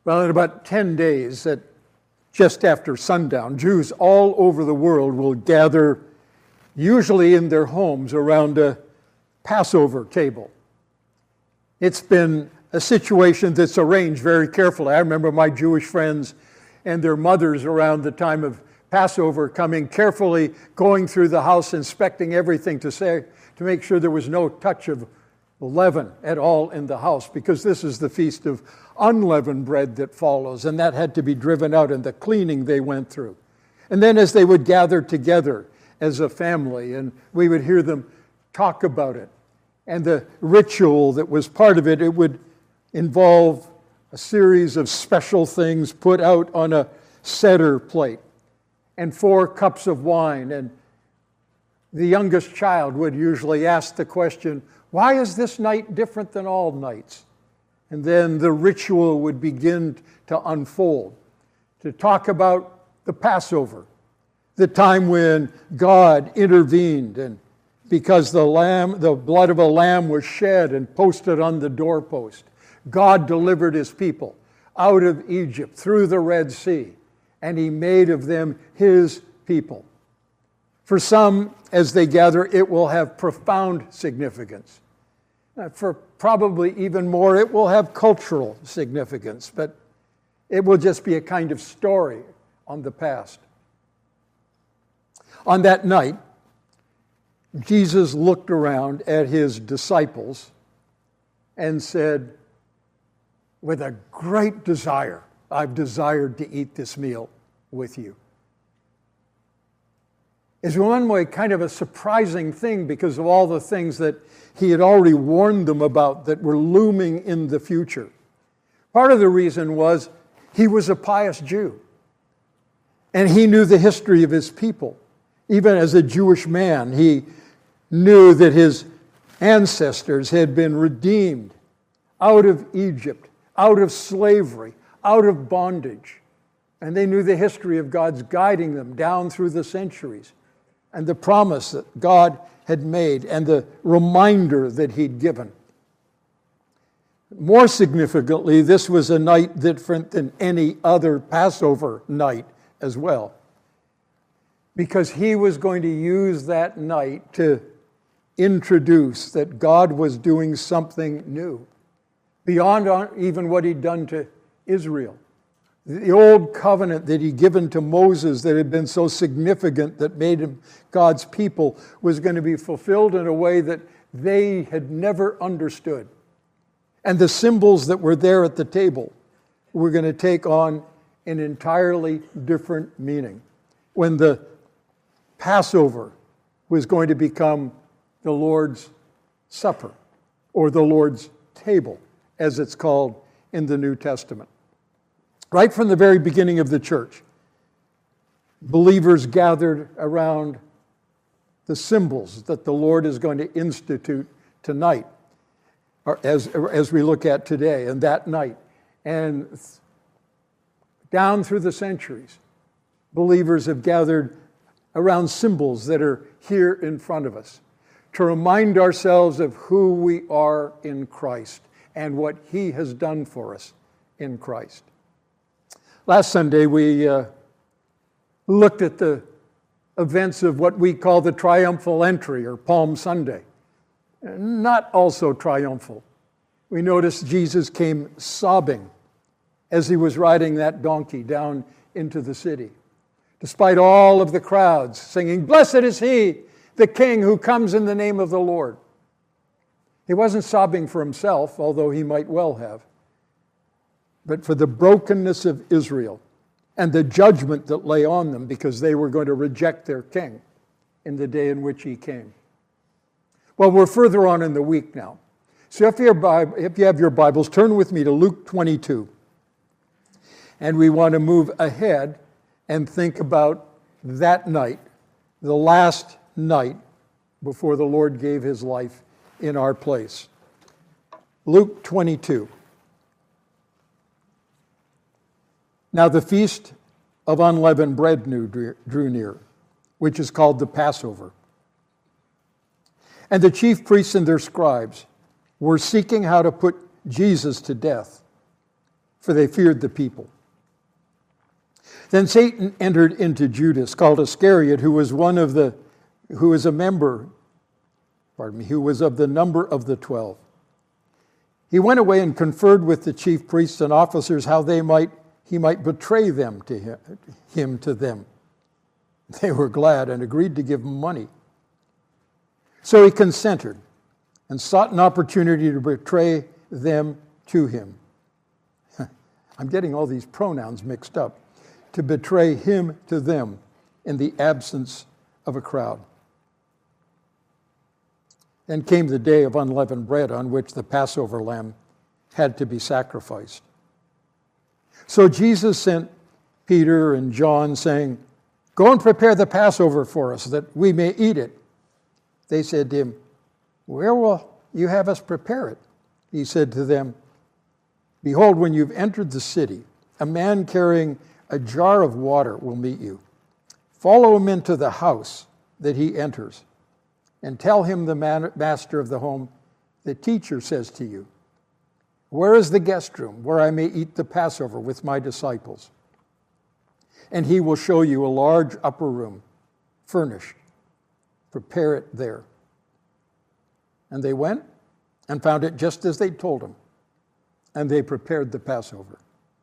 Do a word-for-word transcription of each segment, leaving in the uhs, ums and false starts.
Well, in about ten days, at just after sundown, Jews all over the world will gather, usually in their homes, around a Passover table. It's been a situation that's arranged very carefully. I remember my Jewish friends and their mothers around the time of Passover coming carefully, going through the house, inspecting everything to say, to make sure there was no touch of leaven at all in the house, because this is the feast of unleavened bread that follows, and that had to be driven out in the cleaning they went through. And then as they would gather together as a family, and we would hear them talk about it, and the ritual that was part of it, it would involve a series of special things put out on a Seder plate, and four cups of wine, and the youngest child would usually ask the question, why is this night different than all nights? And then the ritual would begin to unfold, to talk about the Passover, the time when God intervened, and because the lamb, the blood of a lamb was shed and posted on the doorpost, God delivered his people out of Egypt through the Red Sea, and he made of them his people. For some, as they gather, it will have profound significance. For probably even more, it will have cultural significance, but it will just be a kind of story on the past. On that night, Jesus looked around at his disciples and said, with a great desire, I've desired to eat this meal with you. It's one way kind of a surprising thing because of all the things that he had already warned them about that were looming in the future. Part of the reason was he was a pious Jew, and he knew the history of his people. Even as a Jewish man, he knew that his ancestors had been redeemed out of Egypt, out of slavery, out of bondage. And they knew the history of God's guiding them down through the centuries, and the promise that God had made, and the reminder that he'd given. More significantly, this was a night different than any other Passover night as well, because he was going to use that night to introduce that God was doing something new, beyond even what he'd done to Israel. The old covenant that he'd given to Moses that had been so significant that made him God's people was going to be fulfilled in a way that they had never understood. And the symbols that were there at the table were going to take on an entirely different meaning when the Passover was going to become the Lord's Supper, or the Lord's table, as it's called in the New Testament. Right from the very beginning of the church, believers gathered around the symbols that the Lord is going to institute tonight, or as, as we look at today and that night. And down through the centuries, believers have gathered around symbols that are here in front of us to remind ourselves of who we are in Christ and what he has done for us in Christ. Last Sunday, we uh, looked at the events of what we call the triumphal entry, or Palm Sunday. Not also triumphal. We noticed Jesus came sobbing as he was riding that donkey down into the city, despite all of the crowds singing, "Blessed is he, the King who comes in the name of the Lord." He wasn't sobbing for himself, although he might well have, but for the brokenness of Israel and the judgment that lay on them because they were going to reject their king in the day in which he came. Well, we're further on in the week now. So if, your Bible, if you have your Bibles, turn with me to Luke twenty-two. And we want to move ahead and think about that night, the last night before the Lord gave his life in our place. Luke twenty-two. Now the feast of unleavened bread drew near, which is called the Passover. And the chief priests and their scribes were seeking how to put Jesus to death, for they feared the people. Then Satan entered into Judas, called Iscariot, who was one of the, who was a member, pardon me, who was of the number of the twelve. He went away and conferred with the chief priests and officers how they might he might betray them to him, him to them. They were glad and agreed to give him money. So he consented and sought an opportunity to betray them to him. I'm getting all these pronouns mixed up. To betray him to them in the absence of a crowd. Then came the day of unleavened bread on which the Passover lamb had to be sacrificed. So Jesus sent Peter and John saying, "Go and prepare the Passover for us that we may eat it." They said to him, "Where will you have us prepare it?" He said to them, "Behold, when you've entered the city, a man carrying a jar of water will meet you. Follow him into the house that he enters, and tell him the man, master of the home, the teacher says to you, 'Where is the guest room where I may eat the Passover with my disciples?' And he will show you a large upper room, furnished. Prepare it there." And they went and found it just as they told him, and they prepared the Passover.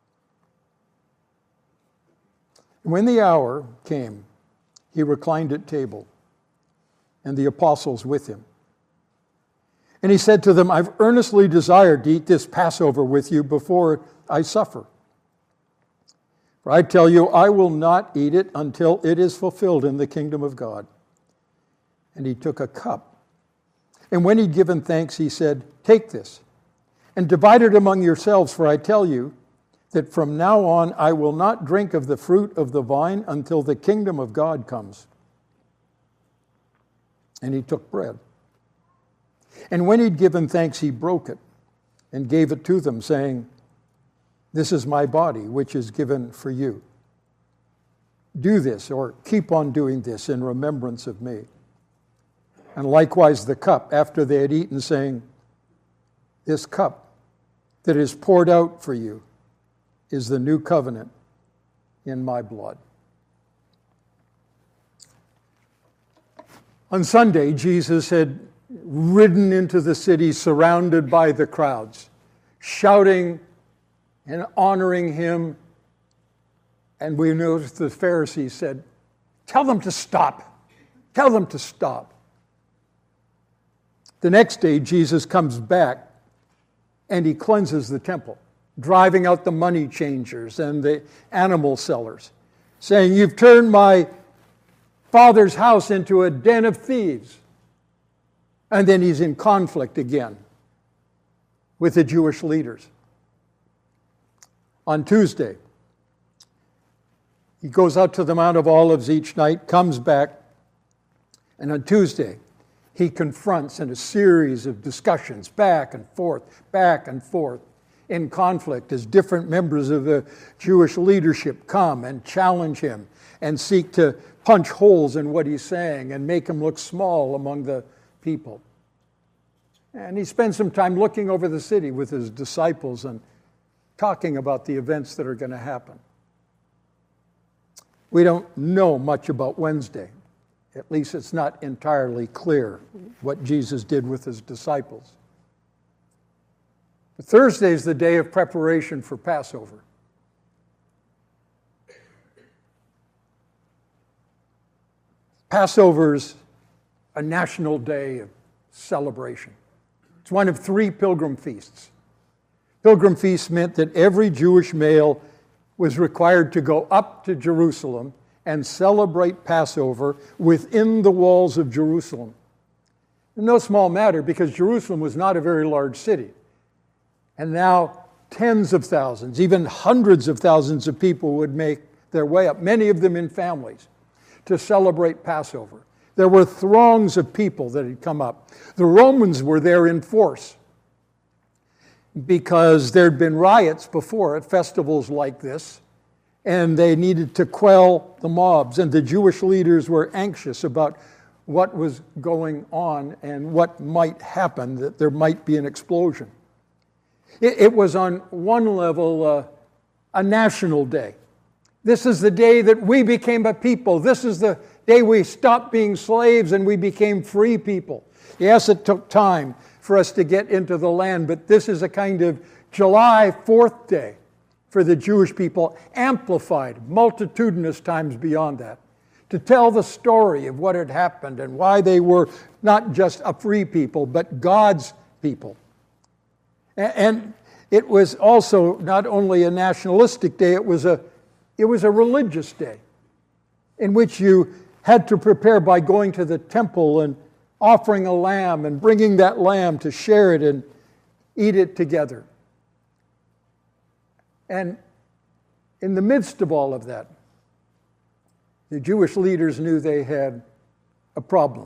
When the hour came, he reclined at table, and the apostles with him. And he said to them, "I've earnestly desired to eat this Passover with you before I suffer. For I tell you, I will not eat it until it is fulfilled in the kingdom of God." And he took a cup. And when he'd given thanks, he said, "Take this, and divide it among yourselves, for I tell you that from now on I will not drink of the fruit of the vine until the kingdom of God comes." And he took bread. And when he'd given thanks, he broke it and gave it to them, saying, "This is my body, which is given for you. Do this," or keep on doing this, "in remembrance of me." And likewise the cup after they had eaten, saying, "This cup that is poured out for you is the new covenant in my blood." On Sunday, Jesus had ridden into the city surrounded by the crowds, shouting and honoring him. And we noticed the Pharisees said, "Tell them to stop. Tell them to stop." The next day, Jesus comes back and he cleanses the temple, driving out the money changers and the animal sellers, saying, "You've turned my Father's house into a den of thieves." And then he's in conflict again with the Jewish leaders. On Tuesday, he goes out to the Mount of Olives each night, comes back, and on Tuesday, he confronts in a series of discussions back and forth, back and forth, in conflict as different members of the Jewish leadership come and challenge him and seek to punch holes in what he's saying and make him look small among the people. And he spends some time looking over the city with his disciples and talking about the events that are going to happen. We don't know much about Wednesday. At least it's not entirely clear what Jesus did with his disciples. But Thursday is the day of preparation for Passover. Passover's a national day of celebration. It's one of three pilgrim feasts. Pilgrim feasts meant that every Jewish male was required to go up to Jerusalem and celebrate Passover within the walls of Jerusalem. No small matter, because Jerusalem was not a very large city. And now tens of thousands, even hundreds of thousands of people would make their way up, many of them in families, to celebrate Passover. There were throngs of people that had come up. The Romans were there in force because there'd been riots before at festivals like this, and they needed to quell the mobs, and the Jewish leaders were anxious about what was going on and what might happen, that there might be an explosion. It, it was on one level uh, a national day. This is the day that we became a people. This is the day we stopped being slaves and we became free people. Yes, it took time for us to get into the land, but this is a kind of July fourth day for the Jewish people, amplified multitudinous times beyond that, to tell the story of what had happened and why they were not just a free people, but God's people. And it was also not only a nationalistic day, it was a, it was a religious day in which you had to prepare by going to the temple and offering a lamb and bringing that lamb to share it and eat it together. And in the midst of all of that, the Jewish leaders knew they had a problem.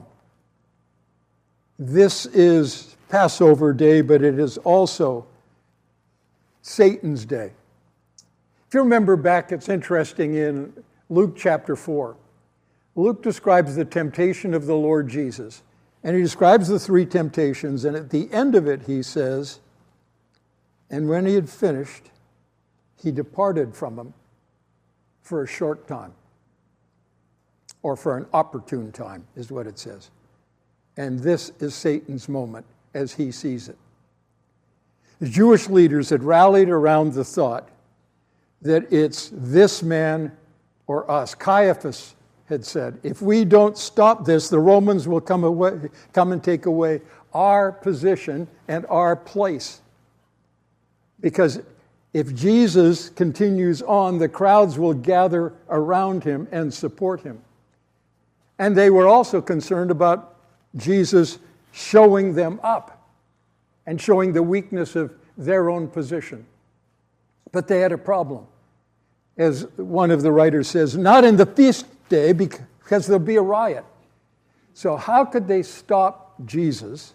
This is Passover day, but it is also Satan's day. If you remember back, it's interesting, in Luke chapter four, Luke describes the temptation of the Lord Jesus. And he describes the three temptations, and at the end of it he says, and when he had finished, he departed from them for a short time, or for an opportune time, is what it says. And this is Satan's moment as he sees it. The Jewish leaders had rallied around the thought that it's this man or us. Caiaphas had said, if we don't stop this, the Romans will come away, come and take away our position and our place. Because if Jesus continues on, the crowds will gather around him and support him. And they were also concerned about Jesus showing them up and showing the weakness of their own position. But they had a problem. As one of the writers says, not in the feast day, because there'll be a riot. So how could they stop Jesus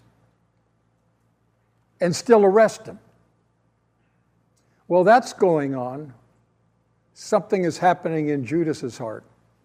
and still arrest him? Well, that's going on. Something is happening in Judas's heart.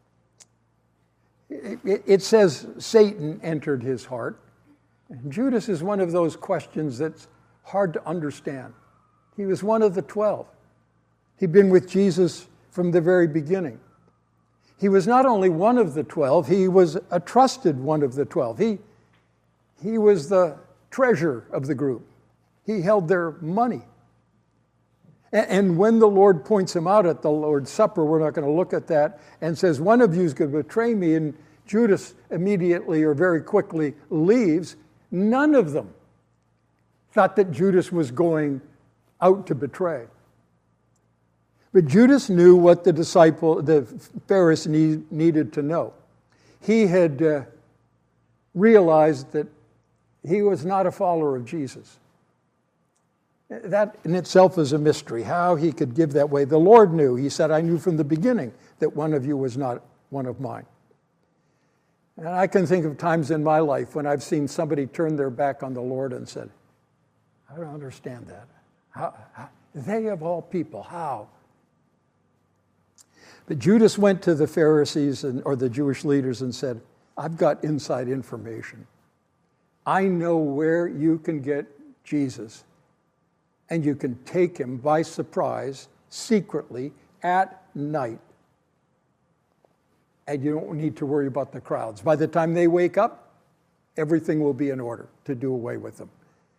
It, it, it says Satan entered his heart. And Judas is one of those questions that's hard to understand. He was one of the twelve. He'd been with Jesus from the very beginning. He was not only one of the twelve, he was a trusted one of the twelve. He, he was the treasurer of the group. He held their money. And when the Lord points him out at the Lord's Supper, we're not going to look at that, and says, one of you is going to betray me, and Judas immediately or very quickly leaves, none of them thought that Judas was going out to betray. But Judas knew what the disciple, the Pharisee need, needed to know. He had uh, realized that he was not a follower of Jesus. That in itself is a mystery, how he could give that way. The Lord knew. He said, I knew from the beginning that one of you was not one of mine. And I can think of times in my life when I've seen somebody turn their back on the Lord and said, I don't understand that. How, how, they of all people, how? But Judas went to the Pharisees and, or the Jewish leaders and said, I've got inside information. I know where you can get Jesus. And you can take him by surprise, secretly, at night. And you don't need to worry about the crowds. By the time they wake up, everything will be in order to do away with them.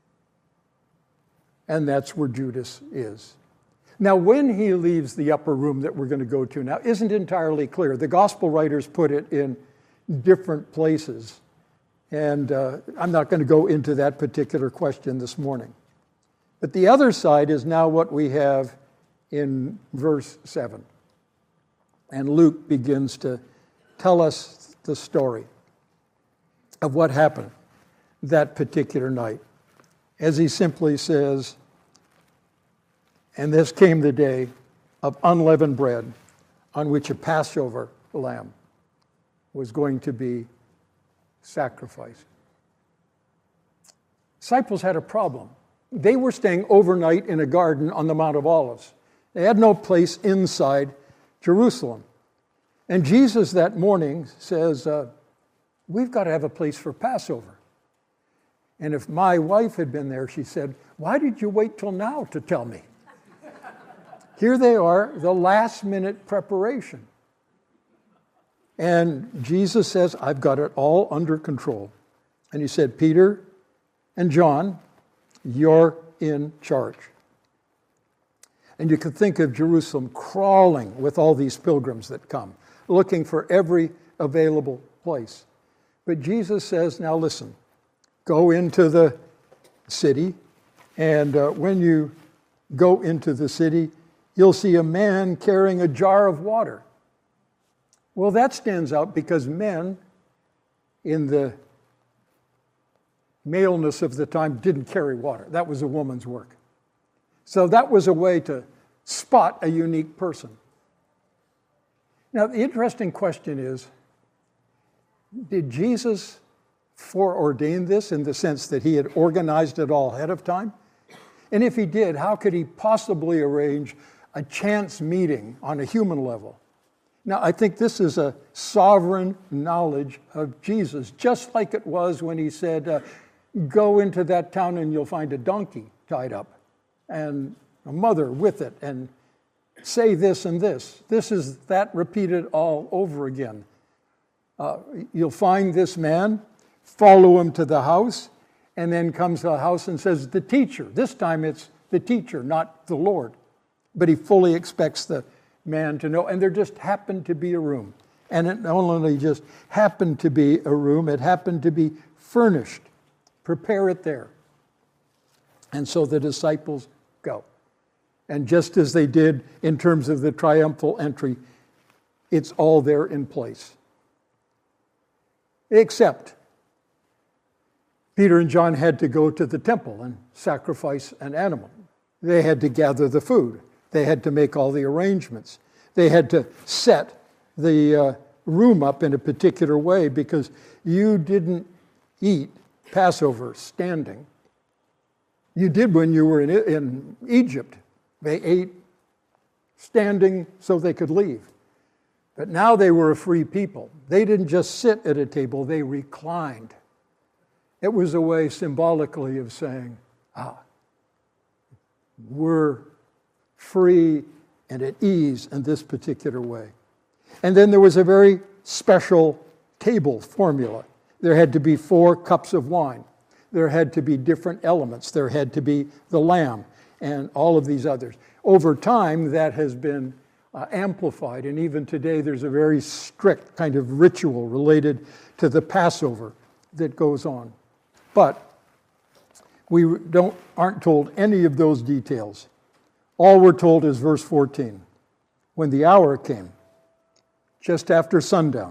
And that's where Judas is. Now, when he leaves the upper room that we're going to go to now isn't entirely clear. The gospel writers put it in different places. And uh, I'm not going to go into that particular question this morning. But the other side is now what we have in verse seven. And Luke begins to tell us the story of what happened that particular night. As he simply says, and this came the day of unleavened bread on which a Passover lamb was going to be sacrificed. Disciples had a problem. They were staying overnight in a garden on the Mount of Olives. They had no place inside Jerusalem. And Jesus that morning says, uh, we've got to have a place for Passover. And if my wife had been there, she said, why did you wait till now to tell me? Here they are, the last minute preparation. And Jesus says, I've got it all under control. And he said, Peter and John, you're in charge. And you can think of Jerusalem crawling with all these pilgrims that come, looking for every available place. But Jesus says, now listen, go into the city, and uh, when you go into the city, you'll see a man carrying a jar of water. Well, that stands out because men in the maleness of the time didn't carry water. That was a woman's work. So that was a way to spot a unique person. Now, the interesting question is, did Jesus foreordain this in the sense that he had organized it all ahead of time? And if he did, how could he possibly arrange a chance meeting on a human level? Now, I think this is a sovereign knowledge of Jesus, just like it was when he said, uh, go into that town and you'll find a donkey tied up and a mother with it, and say this and this. This is that repeated all over again. Uh, you'll find this man, follow him to the house, and then comes to the house and says, the teacher. This time it's the teacher, not the Lord. But he fully expects the man to know. And there just happened to be a room. And it not only just happened to be a room, it happened to be furnished. Prepare it there. And so the disciples go. And just as they did in terms of the triumphal entry, it's all there in place. Except Peter and John had to go to the temple and sacrifice an animal. They had to gather the food. They had to make all the arrangements. They had to set the uh, room up in a particular way because you didn't eat Passover standing. You did when you were in, in Egypt. They ate standing so they could leave. But now they were a free people. They didn't just sit at a table, they reclined. It was a way symbolically of saying, ah, we're free and at ease in this particular way. And then there was a very special table formula. There had to be four cups of wine. There had to be different elements. There had to be the lamb and all of these others. Over time, that has been uh, amplified, and even today there's a very strict kind of ritual related to the Passover that goes on. But we don't aren't told any of those details. All we're told is verse fourteen. When the hour came, just after sundown,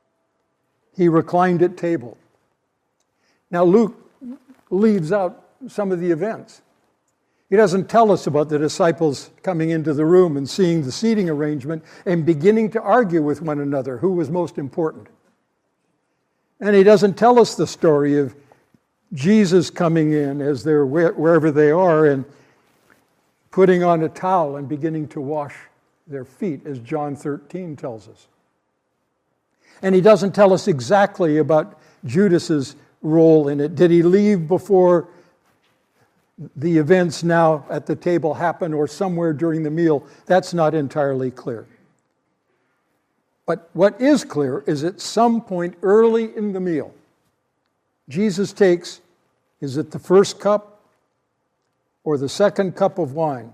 he reclined at table. Now Luke leaves out some of the events. He doesn't tell us about the disciples coming into the room and seeing the seating arrangement and beginning to argue with one another who was most important. And he doesn't tell us the story of Jesus coming in as they're wherever they are and putting on a towel and beginning to wash their feet, as John thirteen tells us. And he doesn't tell us exactly about Judas's role in it. Did he leave before the events now at the table happen or somewhere during the meal? That's not entirely clear. But what is clear is at some point early in the meal, Jesus takes, is it the first cup or the second cup of wine?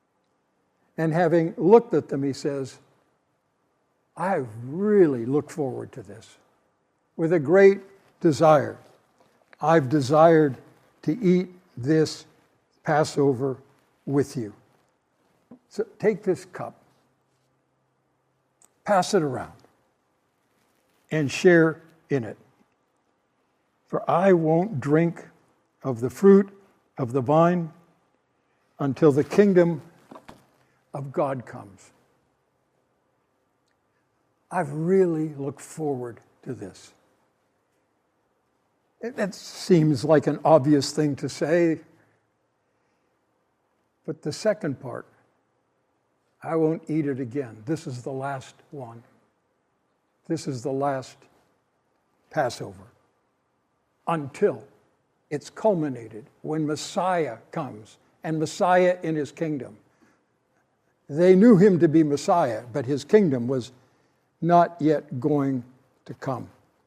And having looked at them, he says, I really look forward to this with a great desire. I've desired to eat this Passover with you. So take this cup, pass it around, and share in it. For I won't drink of the fruit of the vine until the kingdom of God comes. I've really looked forward to this. That seems like an obvious thing to say. But the second part, I won't eat it again. This is the last one. This is the last Passover. Until it's culminated when Messiah comes, and Messiah in his kingdom. They knew him to be Messiah, but his kingdom was not yet going to come.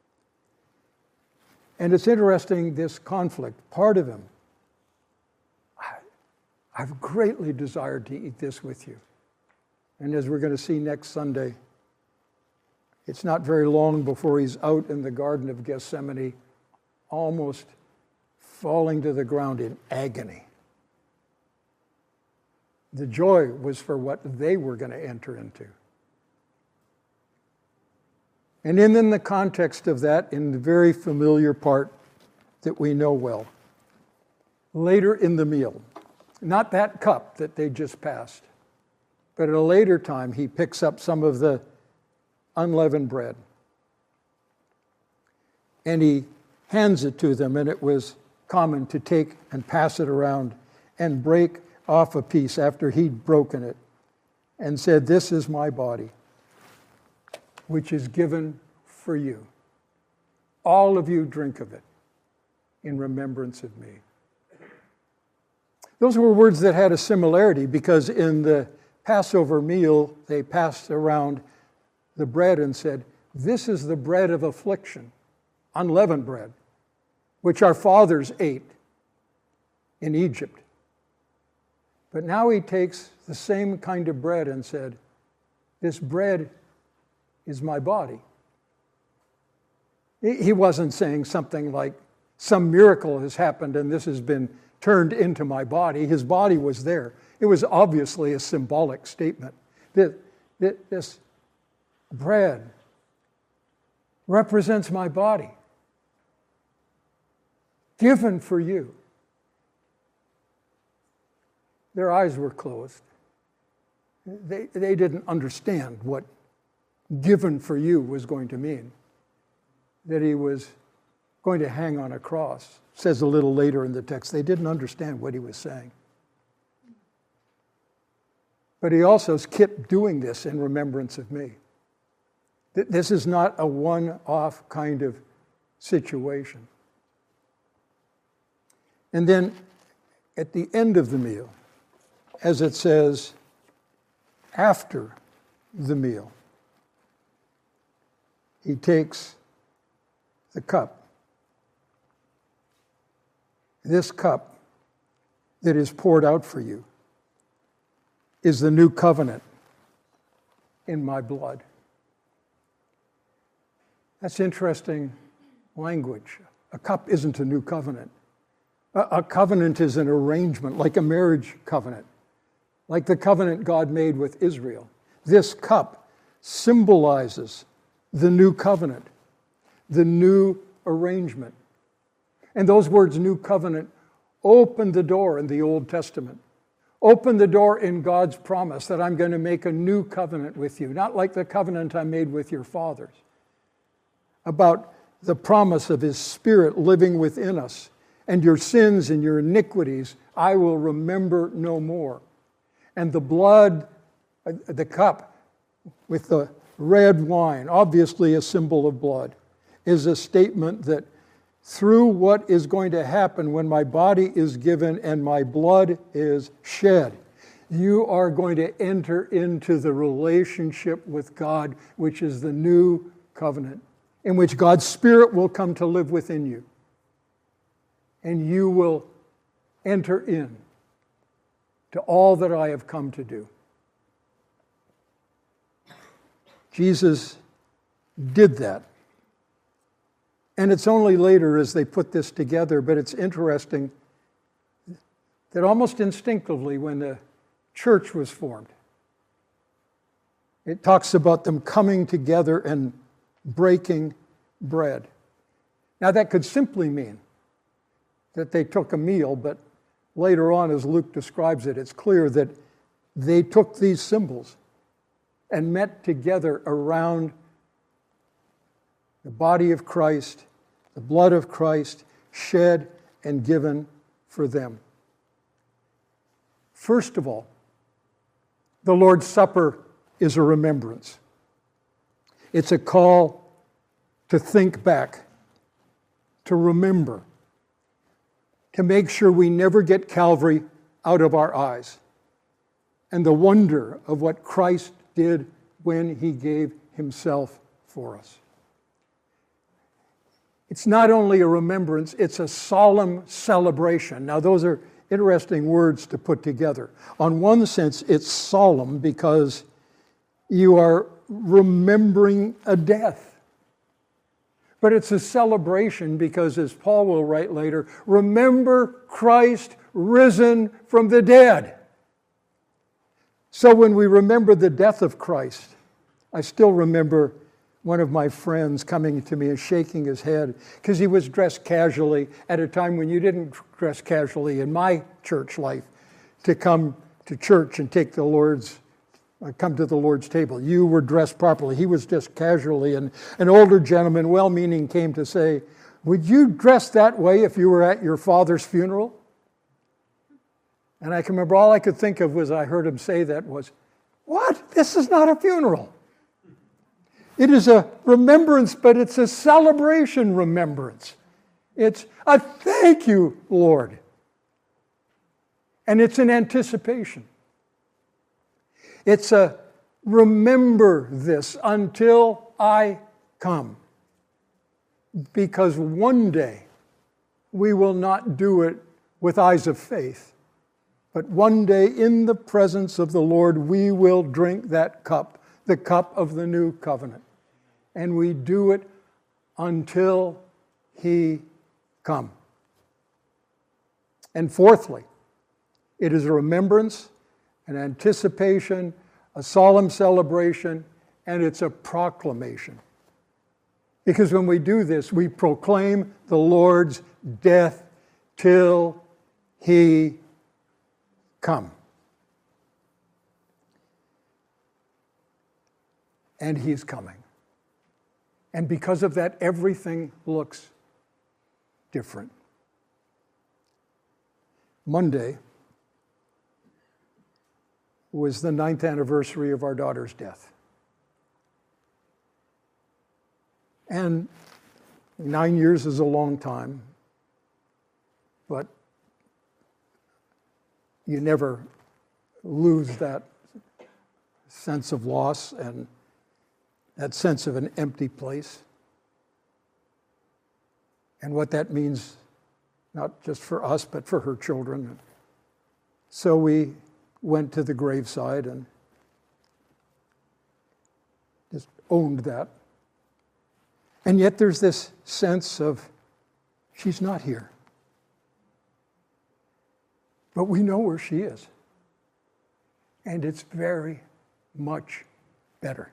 And it's interesting, this conflict, part of him, I, I've greatly desired to eat this with you. And as we're going to see next Sunday, it's not very long before he's out in the Garden of Gethsemane, almost falling to the ground in agony. The joy was for what they were going to enter into. And in, in the context of that, in the very familiar part that we know well, later in the meal, not that cup that they just passed, but at a later time, he picks up some of the unleavened bread. And he hands it to them, and it was common to take and pass it around and break off a piece after he'd broken it and said, "This is my body, which is given for you. All of you drink of it in remembrance of me." Those were words that had a similarity, because in the Passover meal, they passed around the bread and said, "This is the bread of affliction, unleavened bread, which our fathers ate in Egypt." But now he takes the same kind of bread and said, "This bread is my body." He wasn't saying something like, "Some miracle has happened and this has been turned into my body." His body was there. It was obviously a symbolic statement. This bread represents my body, given for you. Their eyes were closed. They, they didn't understand what given for you was going to mean. That he was going to hang on a cross. It says a little later in the text, they didn't understand what he was saying. But he also kept doing this in remembrance of me. This is not a one-off kind of situation. And then at the end of the meal, as it says, after the meal, he takes the cup. This cup that is poured out for you is the new covenant in my blood. That's interesting language. A cup isn't a new covenant. A, a covenant is an arrangement, like a marriage covenant, like the covenant God made with Israel. This cup symbolizes the new covenant, the new arrangement. And those words, new covenant, opened the door in the Old Testament. Open the door in God's promise that I'm going to make a new covenant with you, not like the covenant I made with your fathers. About the promise of His Spirit living within us, and your sins and your iniquities I will remember no more. And the blood, the cup with the red wine, obviously a symbol of blood, is a statement that through what is going to happen when my body is given and my blood is shed, you are going to enter into the relationship with God, which is the new covenant, in which God's Spirit will come to live within you. And you will enter in to all that I have come to do. Jesus did that. And it's only later as they put this together, but it's interesting that almost instinctively when the church was formed, it talks about them coming together and breaking bread. Now that could simply mean that they took a meal, but later on, as Luke describes it, it's clear that they took these symbols and met together around the body of Christ, the blood of Christ, shed and given for them. First of all, the Lord's Supper is a remembrance. It's a call to think back, to remember, to make sure we never get Calvary out of our eyes. and the wonder of what Christ did when he gave himself for us. It's not only a remembrance, it's a solemn celebration. Now, those are interesting words to put together. On one sense, it's solemn because you are remembering a death. But it's a celebration because, as Paul will write later, remember Christ risen from the dead. So when we remember the death of Christ, I still remember one of my friends coming to me and shaking his head because he was dressed casually at a time when you didn't dress casually in my church life to come to church and take the Lord's, uh, come to the Lord's table. You were dressed properly. He was just casually. And an older gentleman, well-meaning, came to say, "Would you dress that way if you were at your father's funeral?" And I can remember all I could think of was I heard him say that was, "What? This is not a funeral." It is a remembrance, but it's a celebration remembrance. It's a thank you, Lord. And it's an anticipation. It's a remember this until I come. Because one day we will not do it with eyes of faith, but one day in the presence of the Lord we will drink that cup, the cup of the new covenant. And we do it until he come. And fourthly, it is a remembrance, an anticipation, a solemn celebration, and it's a proclamation. Because when we do this, we proclaim the Lord's death till he come. And he's coming. And because of that, everything looks different. Monday was the ninth anniversary of our daughter's death. And nine years is a long time, but you never lose that sense of loss and that sense of an empty place. And what that means, not just for us, but for her children. So we went to the graveside and just owned that. And yet there's this sense of, she's not here. But we know where she is. And it's very much better.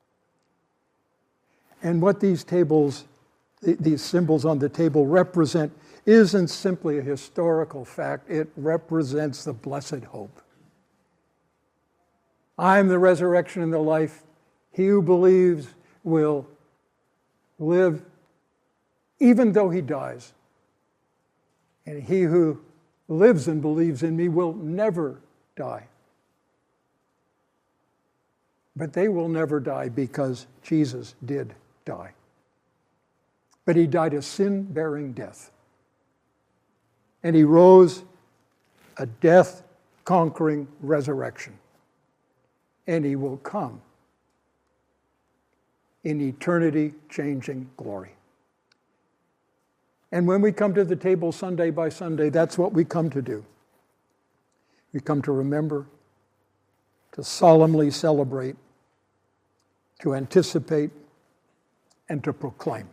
And what these tables, these symbols on the table represent isn't simply a historical fact. It represents the blessed hope. I am the resurrection and the life. He who believes will live even though he dies. And he who lives and believes in me will never die. But they will never die because Jesus did die. But he died a sin-bearing death. And he rose a death-conquering resurrection. And he will come in eternity-changing glory. And when we come to the table Sunday by Sunday, that's what we come to do. We come to remember, to solemnly celebrate, to anticipate, and to proclaim.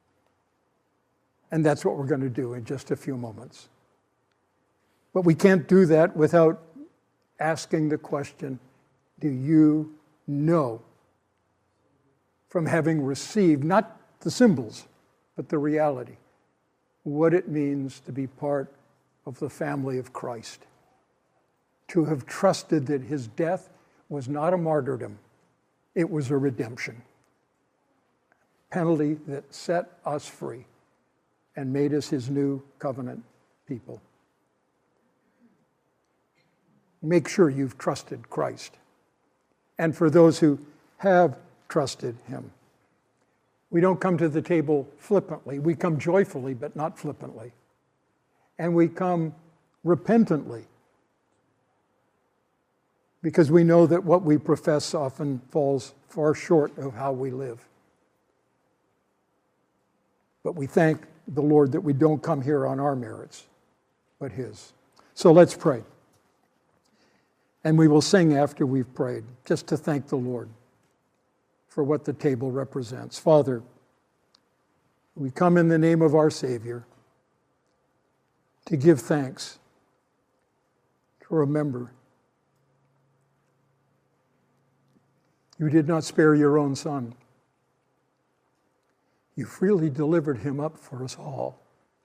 And that's what we're going to do in just a few moments. But we can't do that without asking the question, do you know, from having received, not the symbols, but the reality, what it means to be part of the family of Christ? To have trusted that his death was not a martyrdom, it was a redemption. Penalty that set us free and made us his new covenant people. Make sure you've trusted Christ. And for those who have trusted him, we don't come to the table flippantly. We come joyfully, but not flippantly. And we come repentantly, because we know that what we profess often falls far short of how we live. But we thank the Lord that we don't come here on our merits, but His. So let's pray. And we will sing after we've prayed, just to thank the Lord for what the table represents. Father, we come in the name of our Savior to give thanks, to remember you did not spare your own Son. You freely delivered him up for us all.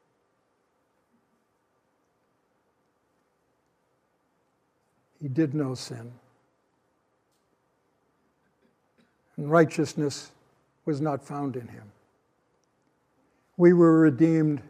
He did no sin. And righteousness was not found in him. We were redeemed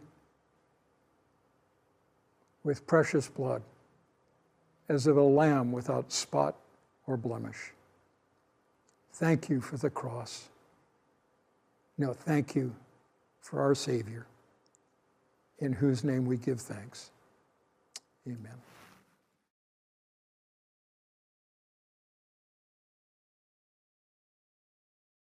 with precious blood, as of a lamb without spot or blemish. Thank you for the cross. No, thank you for our Savior, in whose name we give thanks. Amen.